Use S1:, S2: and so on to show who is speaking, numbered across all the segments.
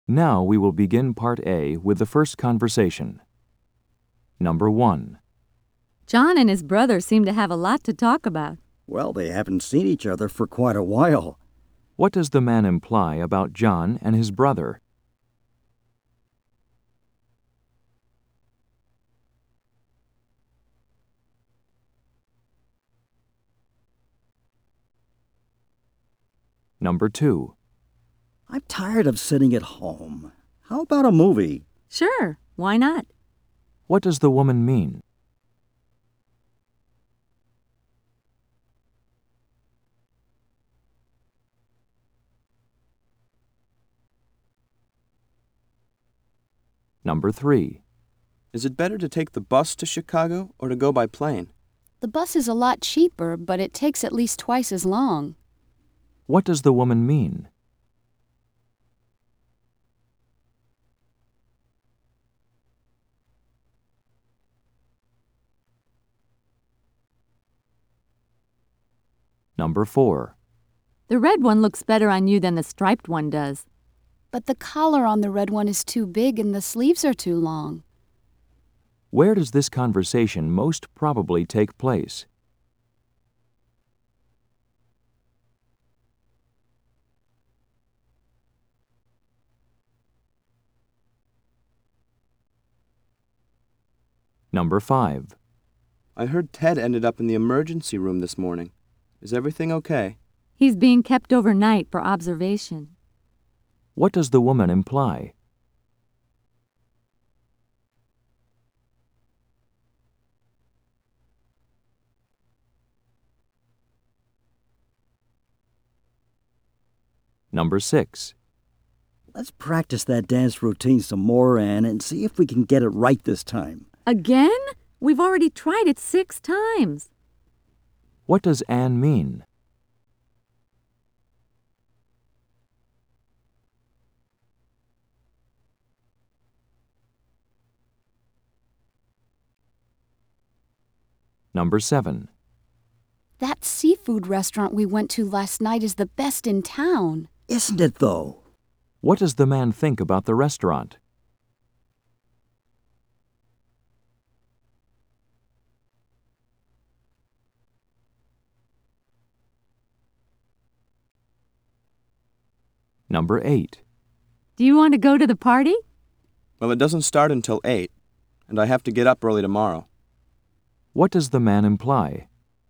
S1: Now we will begin Part A with the first conversation. Number 1.
S2: John and his brother seem to have a lot to talk about.
S3: Well, they haven't seen each other for quite a while.
S1: What does the man imply about John and his brother? Number 2.
S3: I'm tired of sitting at home. How about a movie?
S2: Sure, why not?
S1: What does the woman mean? Number 3.
S4: Is it better to take the bus to Chicago or to go by plane?
S5: The bus is a lot cheaper, but it takes at least twice as long.
S1: What does the woman mean? Number 4.
S2: The red one looks better on you than the striped one does.
S5: But the collar on the red one is too big and the sleeves are too long.
S1: Where does this conversation most probably take place? Number 5.
S4: I heard Ted ended up in the emergency room this morning. Is everything okay?
S2: He's being kept overnight for observation.
S1: What does the woman imply? Number 6.
S3: Let's practice that dance routine some more, Anne, and see if we can get it right this time.
S2: Again? We've already tried it 6 times.
S1: What does Anne mean? Number 7.
S5: That seafood restaurant we went to last night is the best in town.
S3: Isn't it, though?
S1: What does the man think about the restaurant? Number 8.
S2: Do you want to go to the party?
S4: Well, it doesn't start until 8, and I have to get up early tomorrow.
S1: What does the man imply?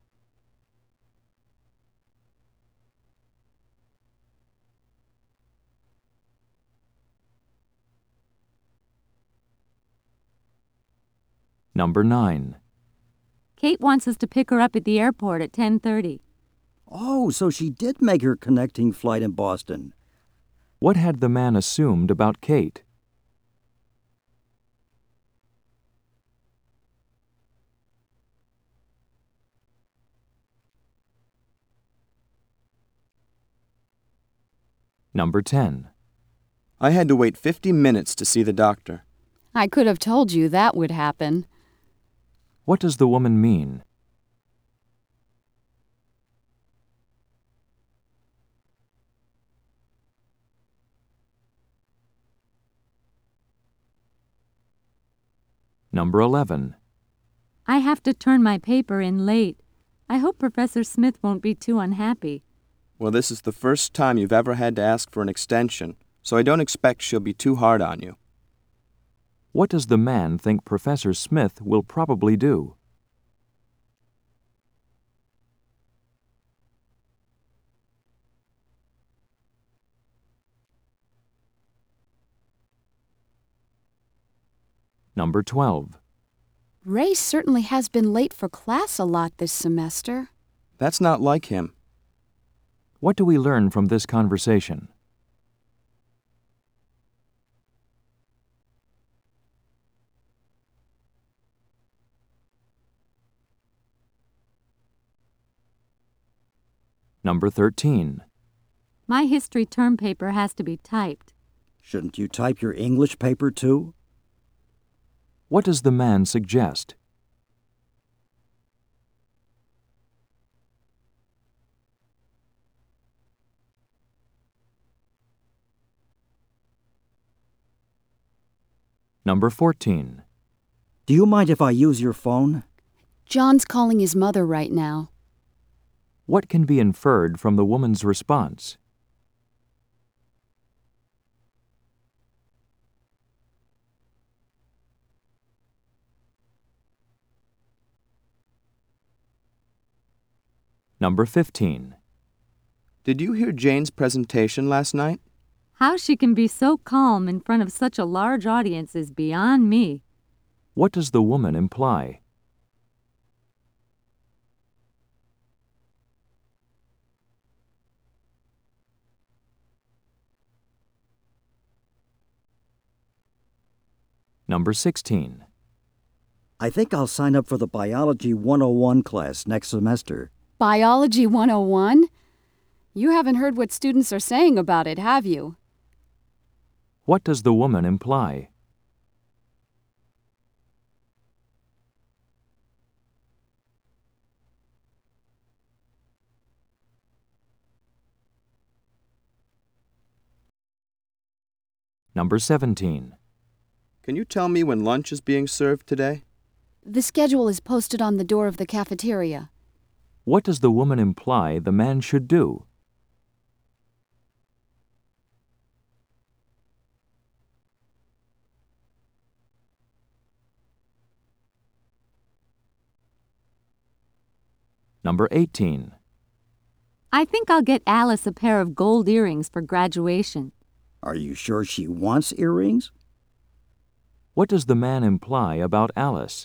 S1: Number 9.
S2: Kate wants us to pick her up at the airport at 10:30.
S3: Oh, so she did make her connecting flight in Boston.
S1: What had the man assumed about Kate? Number 10.
S4: I had to wait 50 minutes to see the doctor.
S5: I could have told you that would happen.
S1: What does the woman mean? Number 11.
S2: I have to turn my paper in late. I hope Professor Smith won't be too unhappy.
S4: Well, this is the first time you've ever had to ask for an extension, so I don't expect she'll be too hard on you.
S1: What does the man think Professor Smith will probably do? Number 12.
S5: Ray certainly has been late for class a lot this semester.
S4: That's not like him.
S1: What do we learn from this conversation? Number 13.
S2: My history term paper has to be typed.
S3: Shouldn't you type your English paper, too?
S1: What does the man suggest? Number 14.
S3: Do you mind if I use your phone?
S5: John's calling his mother right now.
S1: What can be inferred from the woman's response? Number 15.
S4: Did you hear Jane's presentation last night?
S2: How she can be so calm in front of such a large audience is beyond me.
S1: What does the woman imply? Number 16.
S3: I think I'll sign up for the Biology 101 class next semester.
S5: Biology 101? You haven't heard what students are saying about it, have you?
S1: What does the woman imply? Number 17.
S4: Can you tell me when lunch is being served today?
S5: The schedule is posted on the door of the cafeteria.
S1: What does the woman imply the man should do? Number 18.
S2: I think I'll get Alice a pair of gold earrings for graduation.
S3: Are you sure she wants earrings?
S1: What does the man imply about Alice?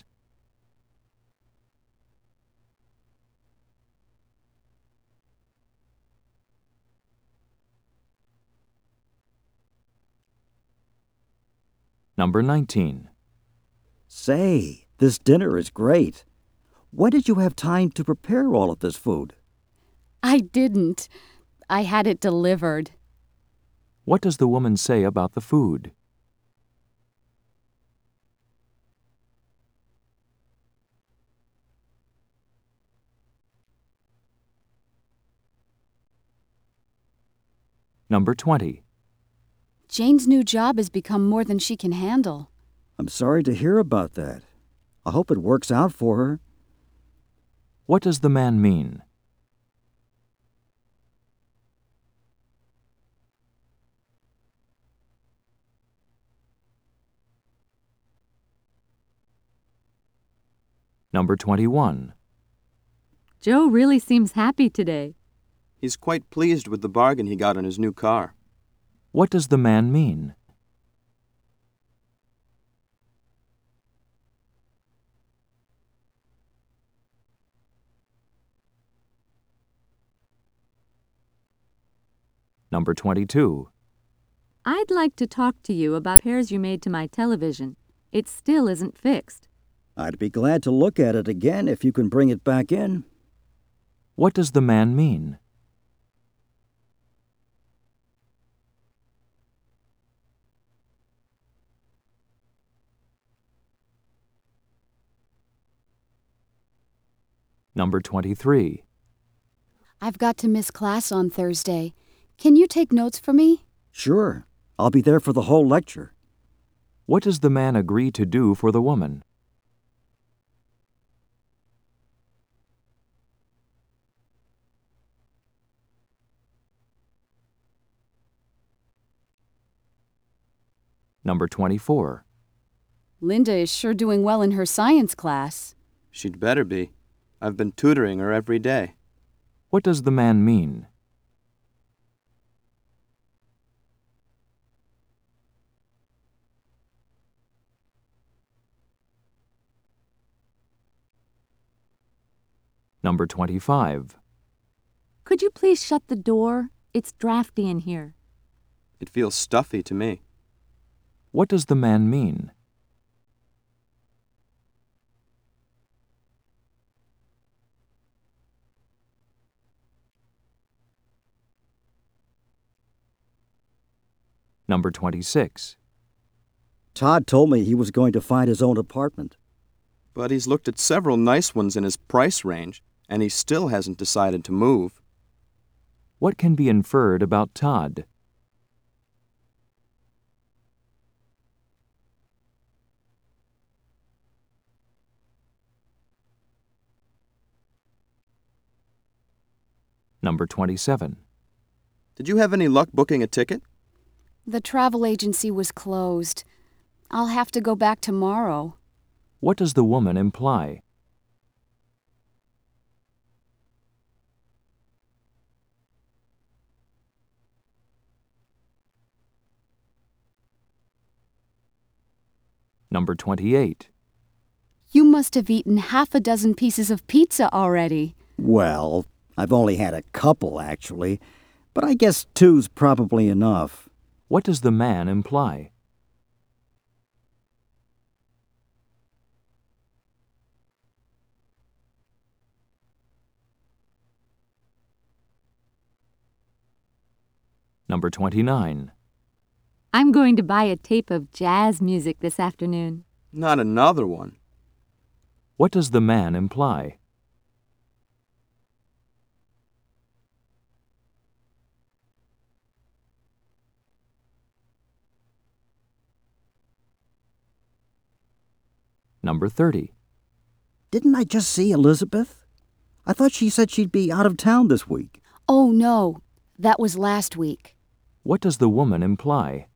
S1: Number 19.
S3: Say, this dinner is great. When did you have time to prepare all of this food?
S5: I didn't. I had it delivered.
S1: What does the woman say about the food? Number 20.
S5: Jane's new job has become more than she can handle.
S3: I'm sorry to hear about that. I hope it works out for her.
S1: What does the man mean? Number 21.
S2: Joe really seems happy today.
S4: He's quite pleased with the bargain he got on his new car.
S1: What does the man mean? Number 22.
S2: I'd like to talk to you about repairs you made to my television. It still isn't fixed.
S3: I'd be glad to look at it again if you can bring it back in.
S1: What does the man mean? Number 23.
S5: I've got to miss class on Thursday. Can you take notes for me?
S3: Sure. I'll be there for the whole lecture.
S1: What does the man agree to do for the woman? Number 24.
S5: Linda is sure doing well in her science class.
S4: She'd better be. I've been tutoring her every day.
S1: What does the man mean? Number 25.
S2: Could you please shut the door? It's drafty in here.
S4: It feels stuffy to me.
S1: What does the man mean? Number 26.
S3: Todd told me he was going to find his own apartment.
S4: But he's looked at several nice ones in his price range, and he still hasn't decided to move.
S1: What can be inferred about Todd? Number 27.
S4: Did you have any luck booking a ticket?
S5: The travel agency was closed. I'll have to go back tomorrow.
S1: What does the woman imply? Number 28.
S5: You must have eaten half a dozen pieces of pizza already.
S3: Well, I've only had a couple, actually, but I guess two's probably enough.
S1: What does the man imply? Number 29.
S2: I'm going to buy a tape of jazz music this afternoon.
S4: Not another one.
S1: What does the man imply? Number 30.
S3: Didn't I just see Elizabeth? I thought she said she'd be out of town this week.
S5: Oh, no. That was last week.
S1: What does the woman imply?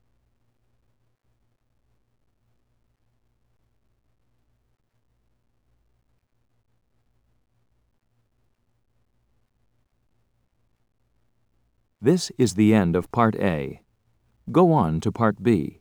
S1: This is the end of Part A. Go on to Part B.